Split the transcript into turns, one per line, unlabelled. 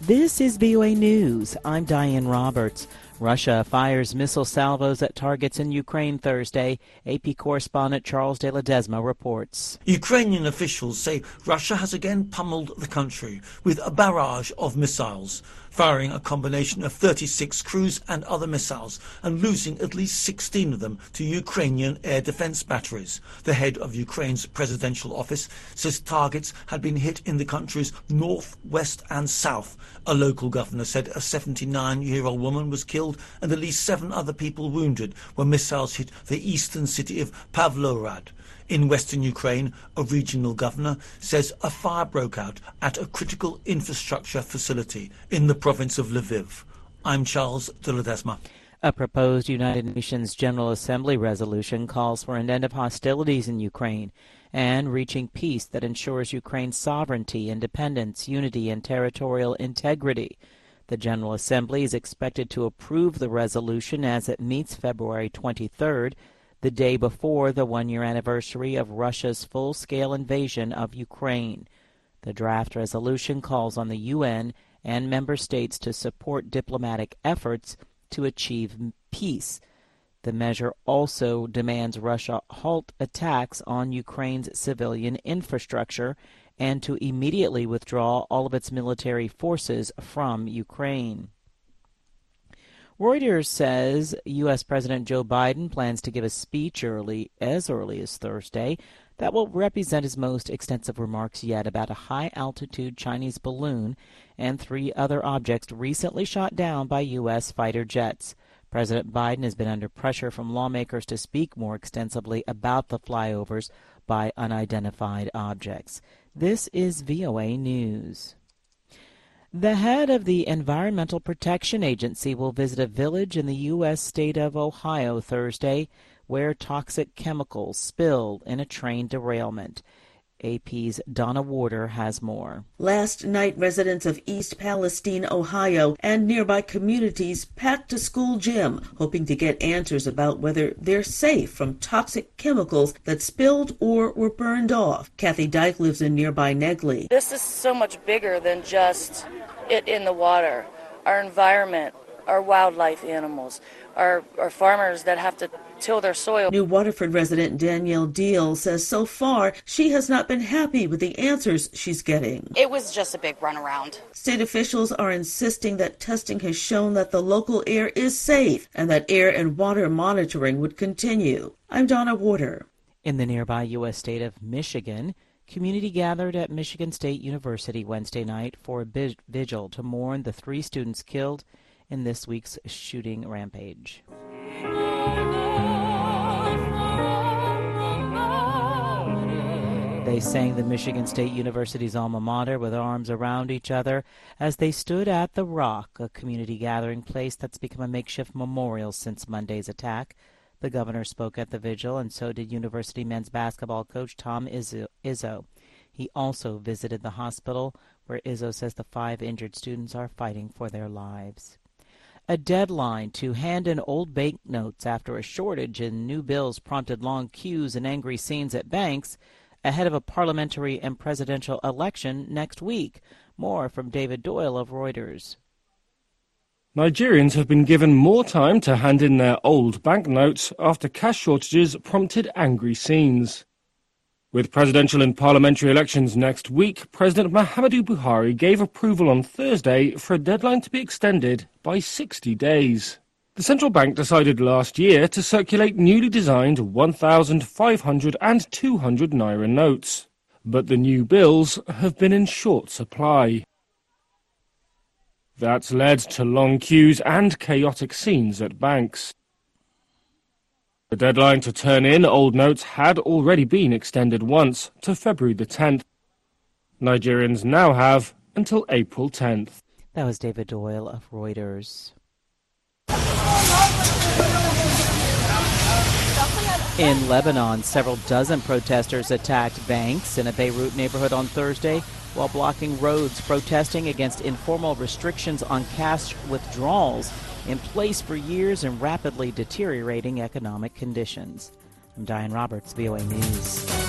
This is VOA News. I'm Diane Roberts. Russia fires missile salvos at targets in Ukraine Thursday. AP correspondent Charles de Ledesma reports.
Ukrainian officials say Russia has again pummeled the country with a barrage of missiles, firing a combination of 36 cruise and other missiles and losing at least 16 of them to Ukrainian air defense batteries. The head of Ukraine's presidential office says targets had been hit in the country's north, west and south. A local governor said a 79-year-old woman was killed and at least 7 other people wounded when missiles hit the eastern city of Pavlograd. In western Ukraine, a regional governor says a fire broke out at a critical infrastructure facility in the province of Lviv. I'm Charles de Ledesma.
A proposed United Nations General Assembly resolution calls for an end of hostilities in Ukraine and reaching peace that ensures Ukraine's sovereignty, independence, unity, and territorial integrity. The General Assembly is expected to approve the resolution as it meets February 23rd, the day before the one-year anniversary of Russia's full-scale invasion of Ukraine. The draft resolution calls on the UN and member states to support diplomatic efforts to achieve peace. The measure also demands Russia halt attacks on Ukraine's civilian infrastructure and to immediately withdraw all of its military forces from Ukraine. Reuters says U.S. President Joe Biden plans to give a speech as early as Thursday that will represent his most extensive remarks yet about a high-altitude Chinese balloon and 3 other objects recently shot down by U.S. fighter jets. President Biden has been under pressure from lawmakers to speak more extensively about the flyovers by unidentified objects. This is VOA News. The head of the Environmental Protection Agency will visit a village in the U.S. state of Ohio Thursday where toxic chemicals spilled in a train derailment. AP's Donna Warder has more.
Last night, residents of East Palestine, Ohio, and nearby communities packed a school gym, hoping to get answers about whether they're safe from toxic chemicals that spilled or were burned off. Kathy Dyke lives in nearby Negley.
This is so much bigger than just it in the water. Our environment, our wildlife animals, our farmers that have to till their soil.
New Waterford resident Danielle Deal says so far she has not been happy with the answers she's getting.
It was just a big runaround.
State officials are insisting that testing has shown that the local air is safe and that air and water monitoring would continue. I'm Donna Warder.
In the nearby U.S. state of Michigan, community gathered at Michigan State University Wednesday night for a vigil to mourn the 3 students killed in this week's shooting rampage. They sang the Michigan State University's alma mater with arms around each other as they stood at The Rock, a community gathering place that's become a makeshift memorial since Monday's attack. The governor spoke at the vigil, and so did University men's basketball coach Tom Izzo. He also visited the hospital, where Izzo says the 5 injured students are fighting for their lives. A deadline to hand in old banknotes after a shortage in new bills prompted long queues and angry scenes at banks ahead of a parliamentary and presidential election next week. More from David Doyle of Reuters.
Nigerians have been given more time to hand in their old banknotes after cash shortages prompted angry scenes. With presidential and parliamentary elections next week, President Muhammadu Buhari gave approval on Thursday for a deadline to be extended by 60 days. The central bank decided last year to circulate newly designed 1,500 and 200 naira notes, but the new bills have been in short supply. That's led to long queues and chaotic scenes at banks. The deadline to turn in old notes had already been extended once to February the 10th. Nigerians now have until April 10th.
That was David Doyle of Reuters. In Lebanon, several dozen protesters attacked banks in a Beirut neighborhood on Thursday while blocking roads, protesting against informal restrictions on cash withdrawals in place for years and rapidly deteriorating economic conditions. I'm Diane Roberts, VOA News.